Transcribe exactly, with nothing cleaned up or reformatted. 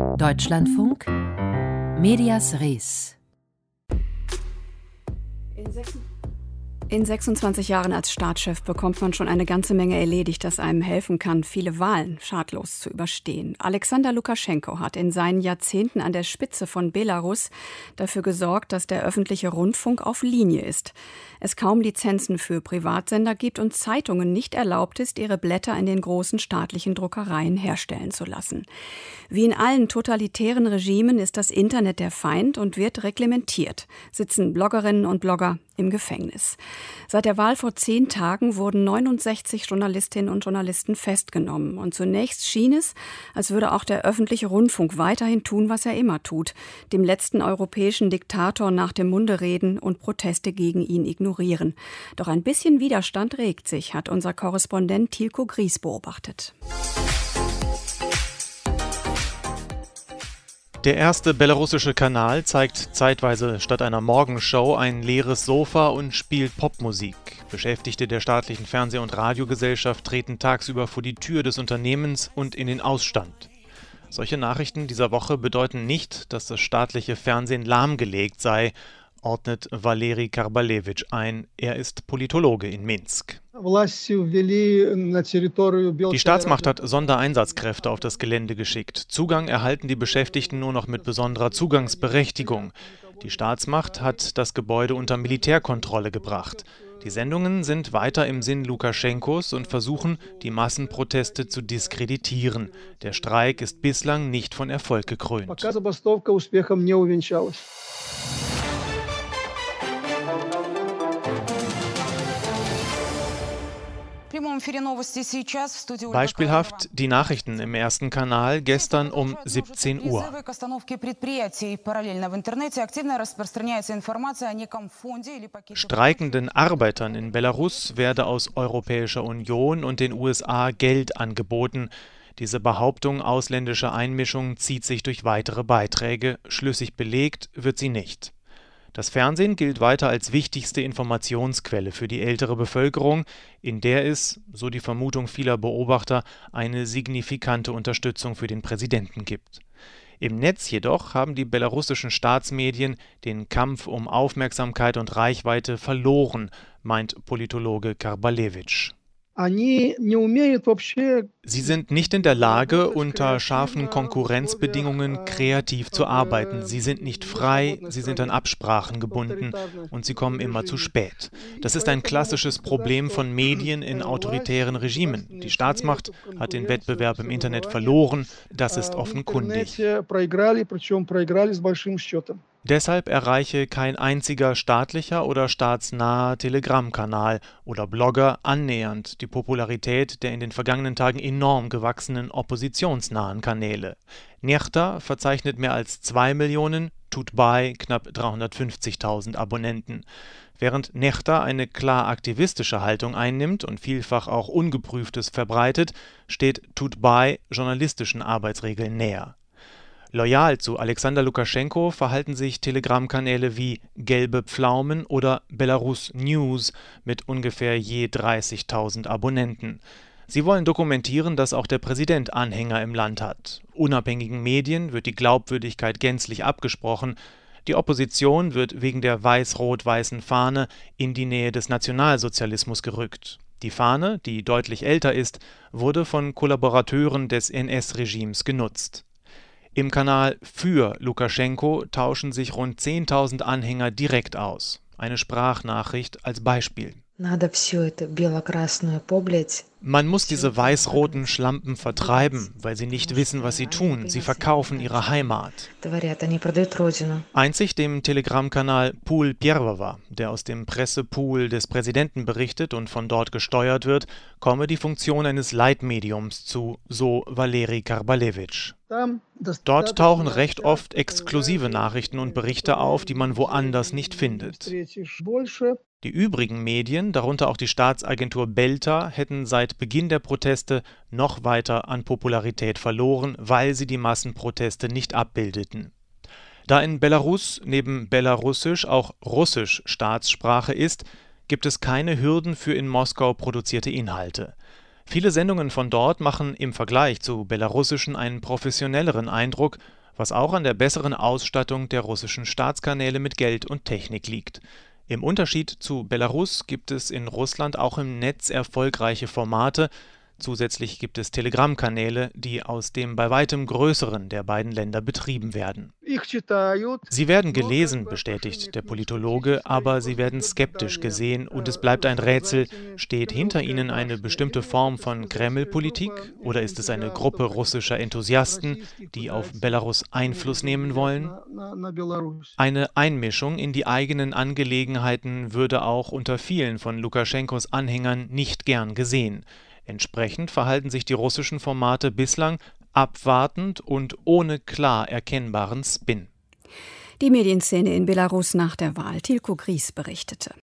Deutschlandfunk Medias Res. In sechsundzwanzig Jahren als Staatschef bekommt man schon eine ganze Menge erledigt, das einem helfen kann, viele Wahlen schadlos zu überstehen. Alexander Lukaschenko hat in seinen Jahrzehnten an der Spitze von Belarus dafür gesorgt, dass der öffentliche Rundfunk auf Linie ist. Es kaum Lizenzen für Privatsender gibt und Zeitungen nicht erlaubt ist, ihre Blätter in den großen staatlichen Druckereien herstellen zu lassen. Wie in allen totalitären Regimen ist das Internet der Feind und wird reglementiert, sitzen Bloggerinnen und Blogger im Gefängnis. Seit der Wahl vor zehn Tagen wurden neunundsechzig Journalistinnen und Journalisten festgenommen. Und zunächst schien es, als würde auch der öffentliche Rundfunk weiterhin tun, was er immer tut, dem letzten europäischen Diktator nach dem Munde reden und Proteste gegen ihn ignorieren. Doch ein bisschen Widerstand regt sich, hat unser Korrespondent Tilko Gries beobachtet. Der erste belarussische Kanal zeigt zeitweise statt einer Morgenshow ein leeres Sofa und spielt Popmusik. Beschäftigte der staatlichen Fernseh- und Radiogesellschaft treten tagsüber vor die Tür des Unternehmens und in den Ausstand. Solche Nachrichten dieser Woche bedeuten nicht, dass das staatliche Fernsehen lahmgelegt sei, ordnet Valeri Karbalevich ein. Er ist Politologe in Minsk. Die Staatsmacht hat Sondereinsatzkräfte auf das Gelände geschickt. Zugang erhalten die Beschäftigten nur noch mit besonderer Zugangsberechtigung. Die Staatsmacht hat das Gebäude unter Militärkontrolle gebracht. Die Sendungen sind weiter im Sinn Lukaschenkos und versuchen, die Massenproteste zu diskreditieren. Der Streik ist bislang nicht von Erfolg gekrönt. Beispielhaft die Nachrichten im ersten Kanal gestern um siebzehn Uhr. Streikenden Arbeitern in Belarus werde aus Europäischer Union und den U S A Geld angeboten. Diese Behauptung ausländischer Einmischung zieht sich durch weitere Beiträge. Schlüssig belegt wird sie nicht. Das Fernsehen gilt weiter als wichtigste Informationsquelle für die ältere Bevölkerung, in der es, so die Vermutung vieler Beobachter, eine signifikante Unterstützung für den Präsidenten gibt. Im Netz jedoch haben die belarussischen Staatsmedien den Kampf um Aufmerksamkeit und Reichweite verloren, meint Politologe Karbalevich. Sie sind nicht in der Lage, unter scharfen Konkurrenzbedingungen kreativ zu arbeiten. Sie sind nicht frei, sie sind an Absprachen gebunden und sie kommen immer zu spät. Das ist ein klassisches Problem von Medien in autoritären Regimen. Die Staatsmacht hat den Wettbewerb im Internet verloren, das ist offenkundig. Deshalb erreiche kein einziger staatlicher oder staatsnaher Telegram-Kanal oder Blogger annähernd die Popularität der in den vergangenen Tagen enorm gewachsenen oppositionsnahen Kanäle. Nechta verzeichnet mehr als zwei Millionen, Tutbay knapp dreihundertfünfzigtausend Abonnenten. Während Nechta eine klar aktivistische Haltung einnimmt und vielfach auch Ungeprüftes verbreitet, steht Tutbay journalistischen Arbeitsregeln näher. Loyal zu Alexander Lukaschenko verhalten sich Telegram-Kanäle wie Gelbe Pflaumen oder Belarus News mit ungefähr je dreißigtausend Abonnenten. Sie wollen dokumentieren, dass auch der Präsident Anhänger im Land hat. Unabhängigen Medien wird die Glaubwürdigkeit gänzlich abgesprochen. Die Opposition wird wegen der weiß-rot-weißen Fahne in die Nähe des Nationalsozialismus gerückt. Die Fahne, die deutlich älter ist, wurde von Kollaborateuren des N S-Regimes genutzt. Im Kanal für Lukaschenko tauschen sich rund zehntausend Anhänger direkt aus. Eine Sprachnachricht als Beispiel. Man muss diese weiß-roten Schlampen vertreiben, weil sie nicht wissen, was sie tun. Sie verkaufen ihre Heimat. Einzig dem Telegram-Kanal Pool Pierwova, der aus dem Pressepool des Präsidenten berichtet und von dort gesteuert wird, komme die Funktion eines Leitmediums zu, so Valeri Karbalevich. Dort tauchen recht oft exklusive Nachrichten und Berichte auf, die man woanders nicht findet. Die übrigen Medien, darunter auch die Staatsagentur Belta, hätten seit Beginn der Proteste noch weiter an Popularität verloren, weil sie die Massenproteste nicht abbildeten. Da in Belarus neben Belarussisch auch Russisch Staatssprache ist, gibt es keine Hürden für in Moskau produzierte Inhalte. Viele Sendungen von dort machen im Vergleich zu belarussischen einen professionelleren Eindruck, was auch an der besseren Ausstattung der russischen Staatskanäle mit Geld und Technik liegt. Im Unterschied zu Belarus gibt es in Russland auch im Netz erfolgreiche Formate. Zusätzlich gibt es Telegram-Kanäle, die aus dem bei weitem größeren der beiden Länder betrieben werden. Sie werden gelesen, bestätigt der Politologe, aber sie werden skeptisch gesehen und es bleibt ein Rätsel, steht hinter ihnen eine bestimmte Form von Kreml-Politik oder ist es eine Gruppe russischer Enthusiasten, die auf Belarus Einfluss nehmen wollen? Eine Einmischung in die eigenen Angelegenheiten würde auch unter vielen von Lukaschenkos Anhängern nicht gern gesehen. Entsprechend verhalten sich die russischen Formate bislang abwartend und ohne klar erkennbaren Spin. Die Medienszene in Belarus nach der Wahl. Tilko Gries berichtete.